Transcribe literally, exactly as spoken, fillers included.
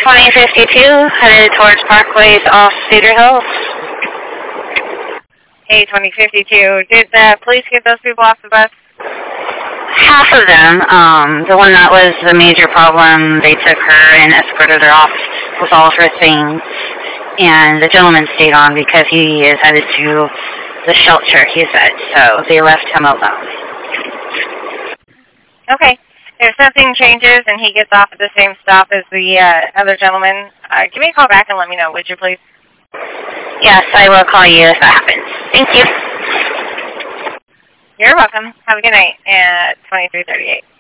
twenty fifty-two, headed towards Parkways off Cedar Hills. Hey, twenty fifty-two. Did the police get those people off the bus? Half of them. Um, the one that was the major problem, they took her and escorted her off with all of her things. And the gentleman stayed on because he is headed to the shelter, he said. So they left him alone. Okay. If something changes and he gets off at the same stop as the uh, other gentleman, uh, give me a call back and let me know, would you please? Yes, I will call you if that happens. Thank you. You're welcome. Have a good night at twenty-three thirty-eight.